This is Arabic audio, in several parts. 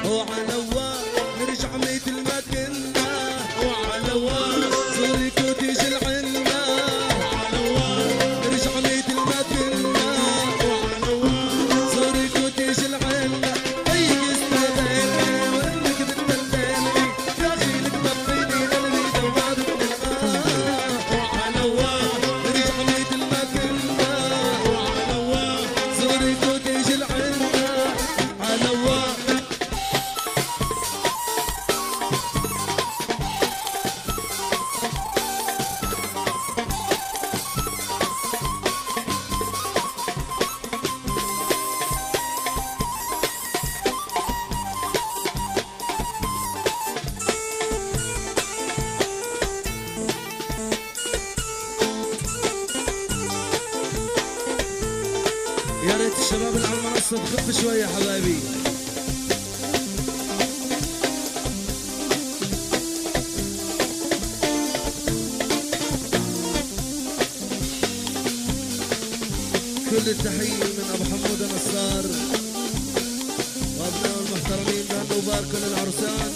وعلوان نرجع مثل ما كنا، وعلوان زورك وتيجي العنا، وعلوان نرجع مثل ما كنا، وعلوان زورك وتيجي العنا. هيك استغلني وانك بتدللني، داخلك طفيني قلبي دوبت من وعلوان نرجع مثل ما كنا، وعلوان زورك وتيجي العنا، علوان. يا ريت الشباب اللي على المنصة تخف شوية حبايبي. كل التحية من أبو حمود نصار وأبناء المحترمين بهنوا وباركوا للعرسان.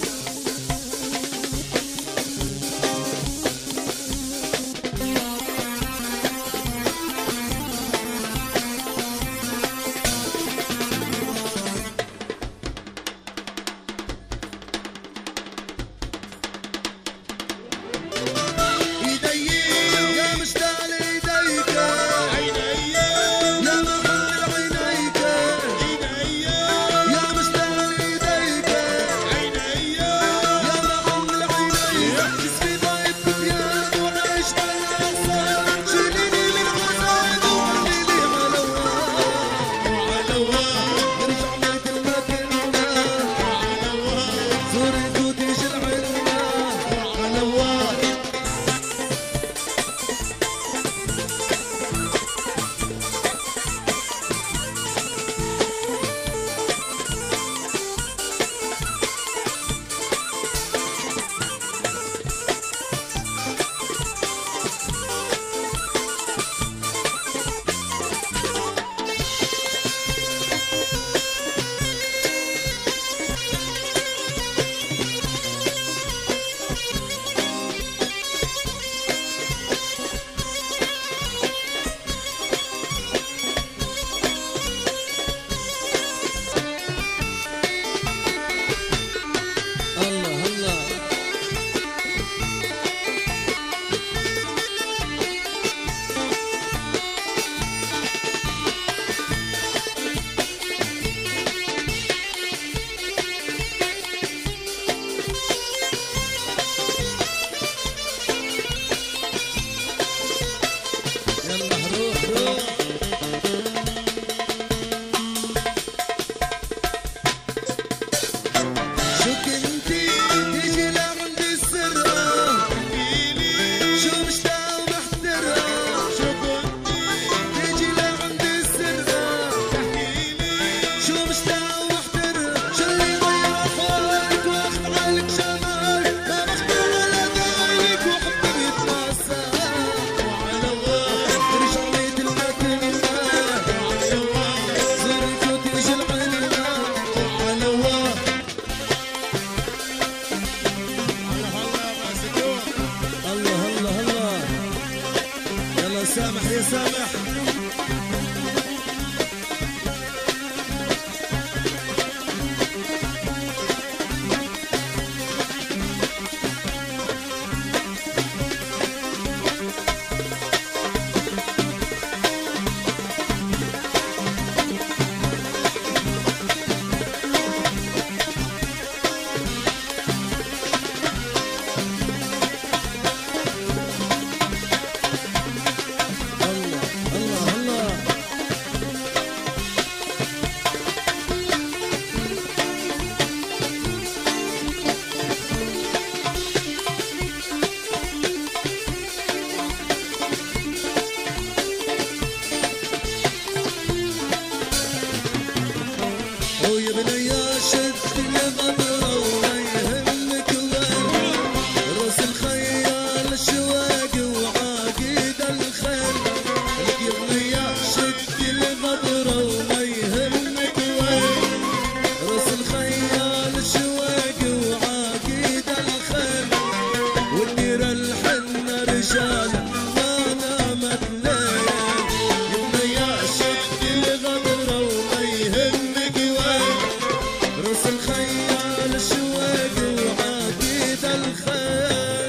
سامح يا سامح. الخيال راس الخيال الشواق وعقيد الخيل.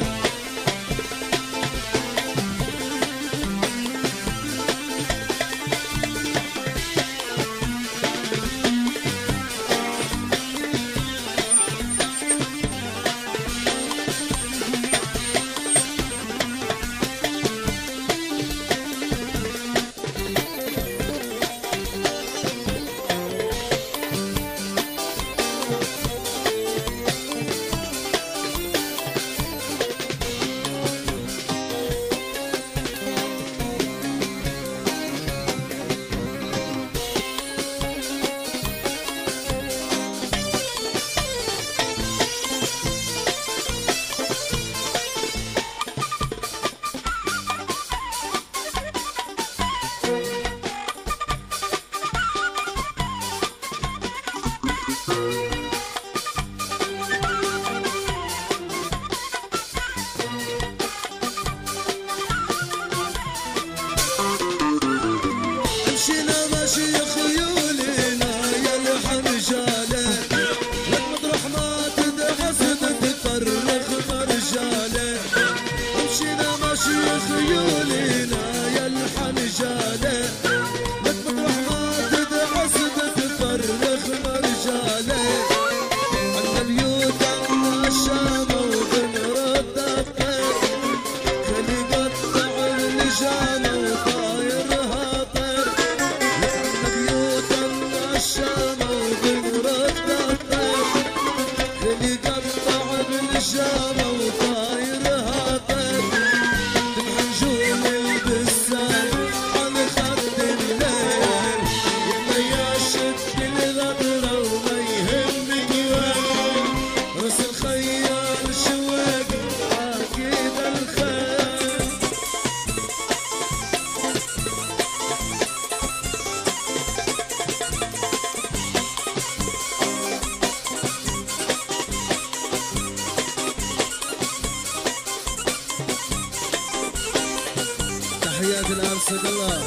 تحياتي الآن صدق الله.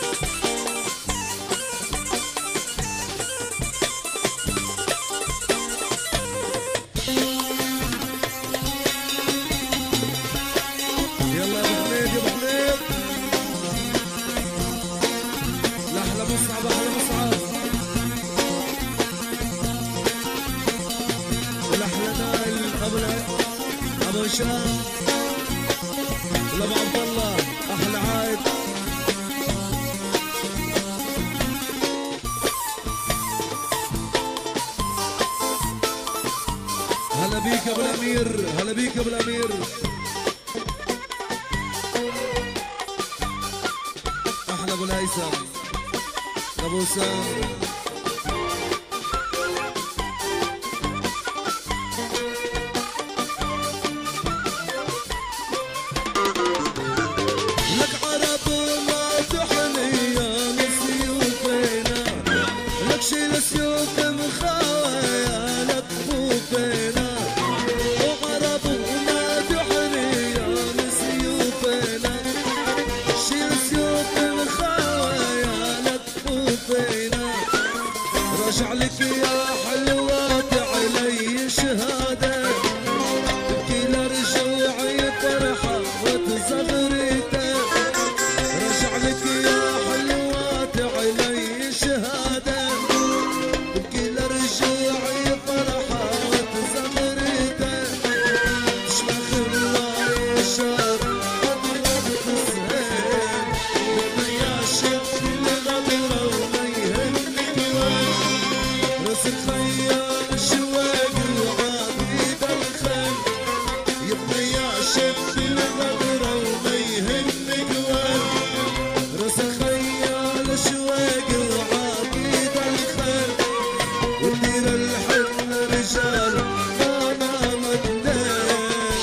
يلا يا ابو حميد يا ابو حميد. لأحلى مصعب أحلى مصعب. والأحلى نايل أبو هشام. لأبو عبد الله أحلى عايد. هلا بيك ابو الامير، هلا بيك ابو الامير. احلى ابو الهيثم ابو سام. راجع لك يا حلوات علي شهاده، تبكي لرجوعي فرحه وتزغريته. راجع لك يا حلوات علي شهاده، تبكي لرجوعي فرحه وتزغريته. تشمخ الله شهر اضرب تسهيل، لما يعشق الغدره وما يهمك وين. راس الخيال الشواق وعقيد الخيل، يبقى يعشق الغدره وما يهمك وين. راس الخيال الشواق وعقيد الخيل، ودير الحن رجال ما نامت ليل.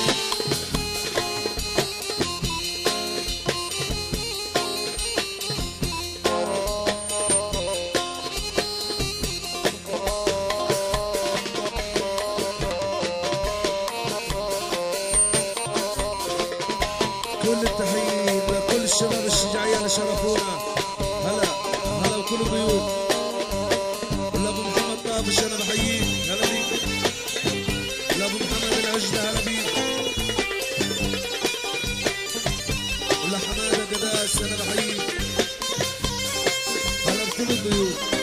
كل التحية لكل الشباب الشجاعية اللي شرفونا. هلا هلا وكل الضيوف. ولابو محمد طافش انا بحييك. عباس انا بحييك على كل الضيوف.